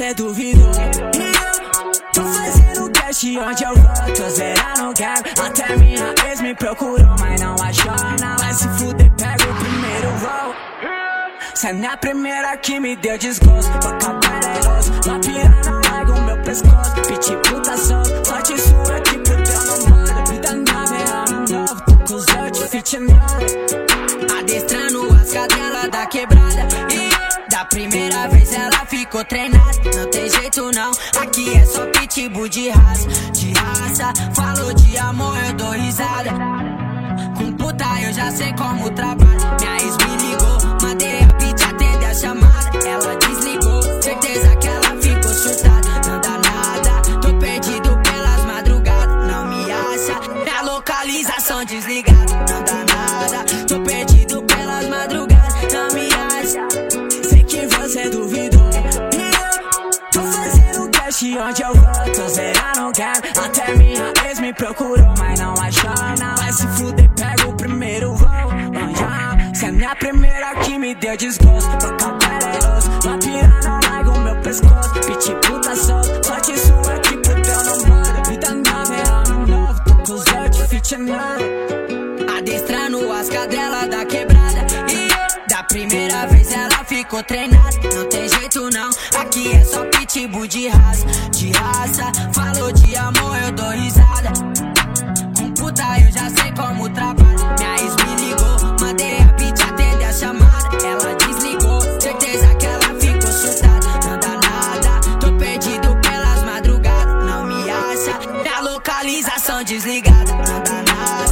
você duvidou. Tô fazendo cash onde eu vou, tô zerando game. Até minha ex me procurou, mas não achou. Não vai se fuder, pega o primeiro voo. Cê é minha primeira que me deu desgosto. Boca poderoso, uma piranha larga o meu pescoço. Pitbull tá solto, sorte sua que pro teu não manda. Vida nova é ano novo, tô com os outfit nova. Adestrando as cadelas da quebrada. E da primeira vez ela ficou treinada. Não tem jeito não, aqui é só pitbull de raça. De raça, falou de amor eu dou risada. Com puta eu já sei como trabalha. Minha ex me ligou, mandei a bitch atender a chamada. Ela desligou, certeza que ela ficou surtada. Não dá nada, tô perdido pelas madrugadas. Não me acha, minha localização desligada. Não dá nada, tô perdido pelas madrugadas. Não me acha, sei que você duvidou. Tô fazendo cash onde eu vou, tô zerando game. Até minha ex me procurou, mas não achou. Não vai se fuder, pega o primeiro voo. Cê é minha primeira que me deu desgosto. Boca poderoso, uma piranha larga o meu pescoço. Pitbull tá solto, sorte sua que pro teu não manda. Vida nova é ano novo, tô com os outfit novos. Adestrando as cadelas da quebrada. E da primeira vez ela ficou treinada. Não tem jeito não, aqui é só pitbull de raça. De raça, falou de amor eu dou risada. Com puta eu já sei como trabalha. Minha ex me ligou, mandei a bitch atender a chamada. Ela desligou, certeza que ela ficou surtada. Não dá nada, tô perdido pelas madrugadas. Não me acha, minha localização desligada. Não dá nada,